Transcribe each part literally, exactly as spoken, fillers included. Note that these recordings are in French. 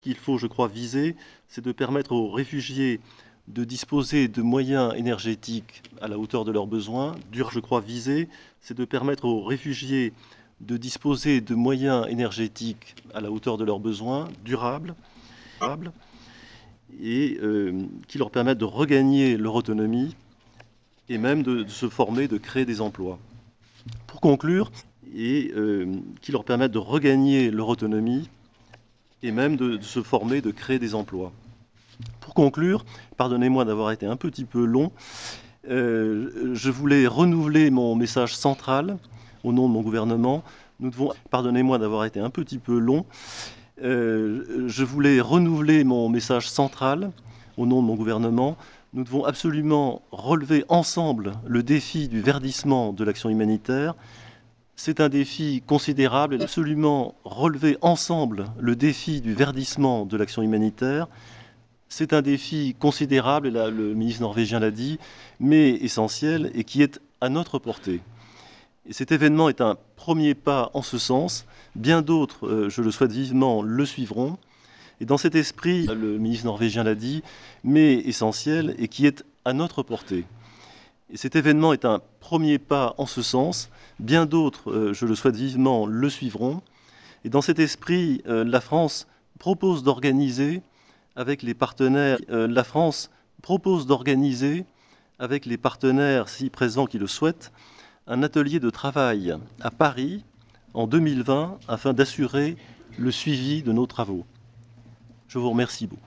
qu'il faut, je crois, viser, c'est de permettre aux réfugiés de disposer de moyens énergétiques à la hauteur de leurs besoins. Dur, je crois, viser, c'est de permettre aux réfugiés de disposer de moyens énergétiques à la hauteur de leurs besoins, durables, durables et euh, qui leur permettent de regagner leur autonomie et même de, de se former, de créer des emplois. Pour conclure, et euh, qui leur permettent de regagner leur autonomie et même de, de se former, de créer des emplois. Pour conclure, pardonnez-moi d'avoir été un petit peu long, euh, je voulais renouveler mon message central au nom de mon gouvernement. Nous devons, pardonnez-moi d'avoir été un petit peu long, euh, je voulais renouveler mon message central au nom de mon gouvernement. Nous devons absolument relever ensemble le défi du verdissement de l'action humanitaire. C'est un défi considérable et absolument relever ensemble le défi du verdissement de l'action humanitaire. C'est un défi considérable, et là, le ministre norvégien l'a dit, mais essentiel et qui est à notre portée. Et cet événement est un premier pas en ce sens. Bien d'autres, euh, je le souhaite vivement, le suivront. Et dans cet esprit, le ministre norvégien l'a dit, mais essentiel et qui est à notre portée. Et cet événement est un premier pas en ce sens. Bien d'autres, euh, je le souhaite vivement, le suivront. Et dans cet esprit, euh, la France propose d'organiser avec les partenaires, euh, la France propose d'organiser avec les partenaires si présents qui le souhaitent, un atelier de travail à Paris en deux mille vingt afin d'assurer le suivi de nos travaux. Je vous remercie beaucoup.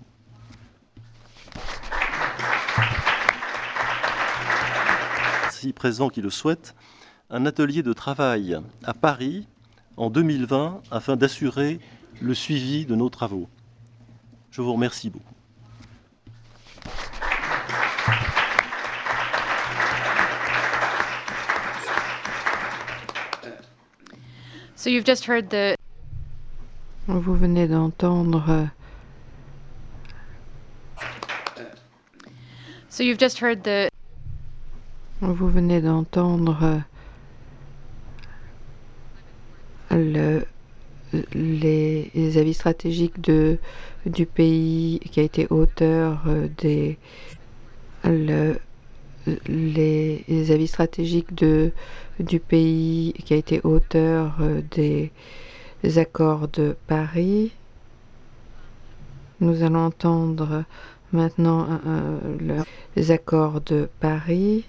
Si présents qui le souhaitent, un atelier de travail à Paris en deux mille vingt afin d'assurer le suivi de nos travaux. Je vous remercie beaucoup. So you've just heard the... Vous venez d'entendre So you've just heard the... Vous venez d'entendre le, les, les avis stratégiques de, du pays qui a été auteur des le, les, les avis stratégiques de, du pays qui a été auteur des, des accords de Paris. Nous allons entendre maintenant euh, le, les accords de Paris.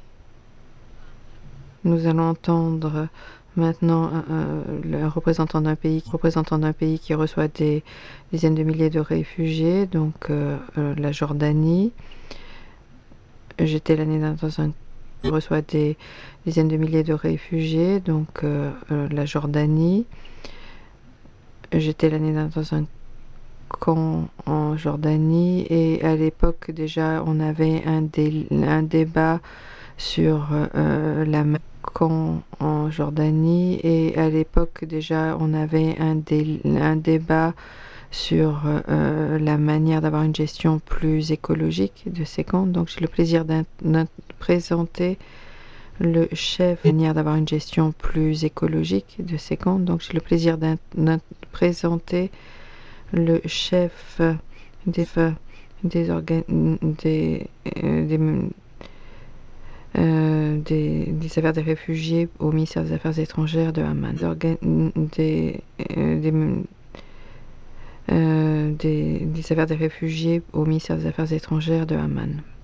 Nous allons entendre maintenant euh, le représentant d'un pays, représentant d'un pays qui reçoit des dizaines de milliers de réfugiés, donc euh, euh, la Jordanie. J'étais l'année dernière dans un qui reçoit des dizaines de milliers de réfugiés, donc euh, euh, la Jordanie. J'étais l'année dernière dans un camp en Jordanie et à l'époque déjà on avait un, dé, un débat sur euh, la camp en Jordanie et à l'époque déjà on avait un, dé, un débat sur euh, la manière d'avoir une gestion plus écologique de ces camps. Donc j'ai le plaisir de présenter le chef, manière d'avoir une gestion plus écologique de ces camps. Donc j'ai le plaisir de présenter le chef des des, organ des, euh, des Euh, des, des affaires des réfugiés au ministère des Affaires étrangères de Amman, des, euh, des, euh, des, des affaires des réfugiés au ministère des Affaires étrangères de Amman.